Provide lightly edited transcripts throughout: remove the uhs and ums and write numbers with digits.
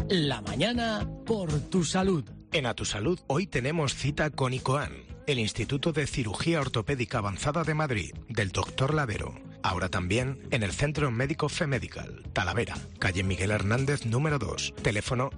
La mañana por tu salud. En A Tu Salud hoy tenemos cita con ICOAN, el Instituto de Cirugía Ortopédica Avanzada de Madrid, del Dr. Ladero. Ahora también en el Centro Médico FEMedical, Talavera, calle Miguel Hernández número 2, teléfono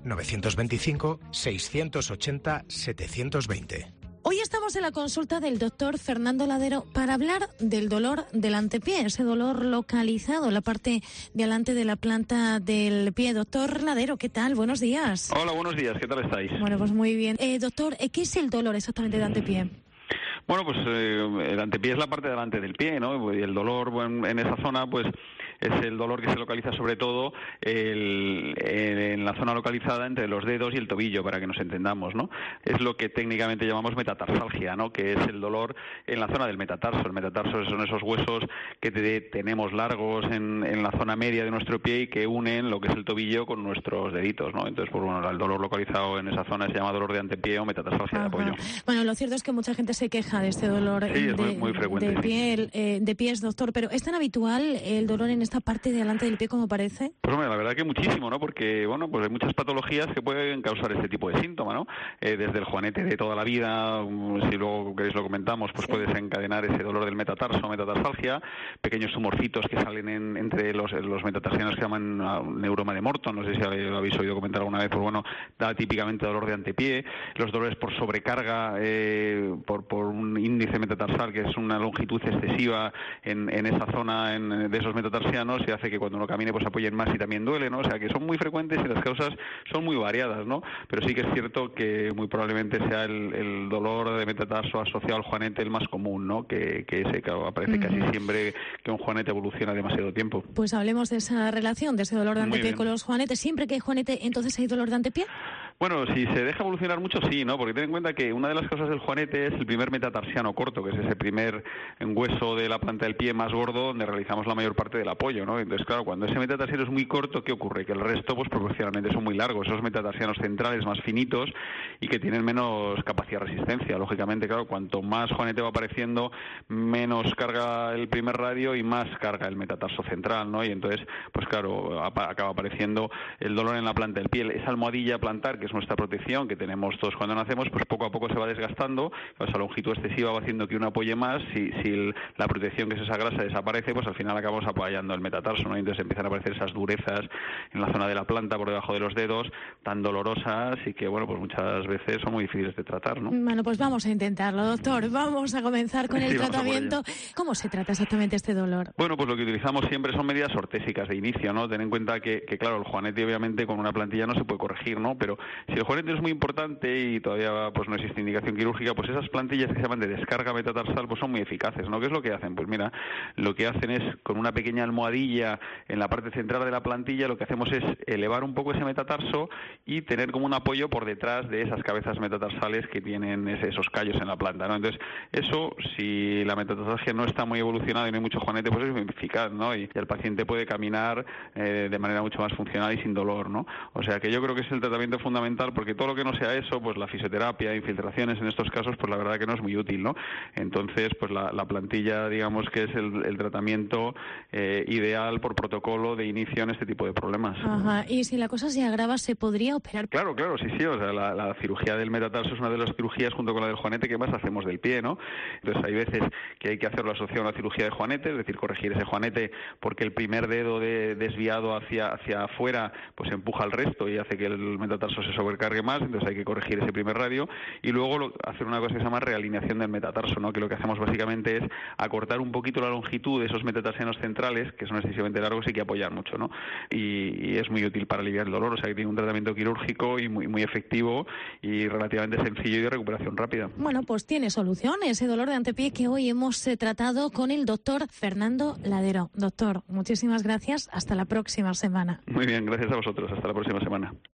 925-680-720. Hoy estamos en la consulta del doctor Fernando Ladero para hablar del dolor del antepié, ese dolor localizado en la parte de adelante de la planta del pie. Doctor Ladero, ¿qué tal? Buenos días. Hola, buenos días. ¿Qué tal estáis? Bueno, pues muy bien. Doctor, ¿qué es el dolor exactamente de antepié? Bueno, pues el antepié es la parte de delante del pie, ¿no? Y el dolor en esa zona, pues es el dolor que se localiza sobre todo en la zona localizada entre los dedos y el tobillo, para que nos entendamos, ¿no? Es lo que técnicamente llamamos metatarsalgia, ¿no? Que es el dolor en la zona del metatarso. El metatarso son esos huesos que tenemos largos en la zona media de nuestro pie y que unen lo que es el tobillo con nuestros deditos, ¿no? Entonces, pues bueno, el dolor localizado en esa zona se llama dolor de antepié o metatarsalgia de apoyo. Bueno, lo cierto es que mucha gente se queja de este dolor muy frecuente, de pies, doctor, pero ¿es tan habitual el dolor en esta parte de delante del pie como parece? Pues hombre, la verdad que muchísimo, ¿no? Porque, bueno, pues hay muchas patologías que pueden causar este tipo de síntoma, ¿no? Desde el juanete de toda la vida, si luego queréis lo comentamos, pues puede desencadenar ese dolor del metatarso, metatarsalgia, pequeños tumorcitos que salen entre los metatarsianos que llaman neuroma de Morton, no sé si lo habéis oído comentar alguna vez, pues bueno, da típicamente dolor de antepié, los dolores por sobrecarga, por un índice metatarsal que es una longitud excesiva en esa zona de esos metatarsianos y hace que cuando uno camine pues apoyen más y también duele, ¿no? O sea que son muy frecuentes y las causas son muy variadas, ¿no? Pero sí que es cierto que muy probablemente sea el dolor de metatarso asociado al juanete el más común, ¿no? Que ese aparece casi siempre que un juanete evoluciona demasiado tiempo. Pues hablemos de esa relación, de ese dolor de antepié con los juanetes. ¿Siempre que hay juanete entonces hay dolor de antepié? Bueno, si se deja evolucionar mucho, sí, ¿no? Porque ten en cuenta que una de las causas del juanete es el primer metatarsiano corto, que es ese primer hueso de la planta del pie más gordo donde realizamos la mayor parte del apoyo, ¿no? Entonces, claro, cuando ese metatarsiano es muy corto, ¿qué ocurre? Que el resto, pues proporcionalmente son muy largos, esos metatarsianos centrales más finitos y que tienen menos capacidad de resistencia. Lógicamente, claro, cuanto más juanete va apareciendo, menos carga el primer radio y más carga el metatarso central, ¿no? Y entonces, pues claro, acaba apareciendo el dolor en la planta del pie. Esa almohadilla plantar, que es nuestra protección, que tenemos todos cuando nacemos, pues poco a poco se va desgastando, esa longitud excesiva va haciendo que uno apoye más, si la protección, que es esa grasa, desaparece, pues al final acabamos apoyando el metatarso, ¿no? Y entonces empiezan a aparecer esas durezas en la zona de la planta, por debajo de los dedos, tan dolorosas y que, bueno, pues muchas veces son muy difíciles de tratar, ¿no? Bueno, pues vamos a intentarlo, doctor. Vamos a comenzar con el tratamiento. ¿Cómo se trata exactamente este dolor? Bueno, pues lo que utilizamos siempre son medidas ortésicas de inicio, ¿no? Ten en cuenta que claro, el juanete obviamente con una plantilla no se puede corregir, ¿no? Pero si el juanete es muy importante y todavía pues no existe indicación quirúrgica, pues esas plantillas que se llaman de descarga metatarsal pues son muy eficaces, ¿no? ¿Qué es lo que hacen? Pues mira, lo que hacen es con una pequeña almohadilla en la parte central de la plantilla, lo que hacemos es elevar un poco ese metatarso y tener como un apoyo por detrás de esas cabezas metatarsales que tienen esos callos en la planta, ¿no? Entonces, eso, si la metatarsalgia no está muy evolucionada y no hay mucho juanete, pues es muy eficaz, ¿no? Y el paciente puede caminar de manera mucho más funcional y sin dolor, ¿no? O sea que yo creo que es el tratamiento fundamental, porque todo lo que no sea eso, pues la fisioterapia, infiltraciones en estos casos, pues la verdad que no es muy útil, ¿no? Entonces, pues la plantilla, digamos que es el tratamiento ideal por protocolo de inicio en este tipo de problemas. Ajá, y si la cosa se agrava, ¿se podría operar? Claro, sí, o sea, la cirugía del metatarso es una de las cirugías, junto con la del juanete, que más hacemos del pie, ¿no? Entonces hay veces que hay que hacerlo asociado a una cirugía de juanete, es decir, corregir ese juanete porque el primer dedo desviado hacia afuera, pues empuja al resto y hace que el metatarso se sobrecargue más, entonces hay que corregir ese primer radio y luego hacer una cosa que se llama realineación del metatarso, ¿no? Que lo que hacemos básicamente es acortar un poquito la longitud de esos metatarsianos centrales, que son excesivamente largos y que apoyan mucho, ¿no? Y es muy útil para aliviar el dolor, o sea que tiene un tratamiento quirúrgico y muy efectivo y relativamente sencillo y de recuperación rápida. Bueno, pues tiene solución ese dolor de antepié que hoy hemos tratado con el doctor Fernando Ladero. Doctor, muchísimas gracias, hasta la próxima semana. Muy bien, gracias a vosotros, hasta la próxima semana.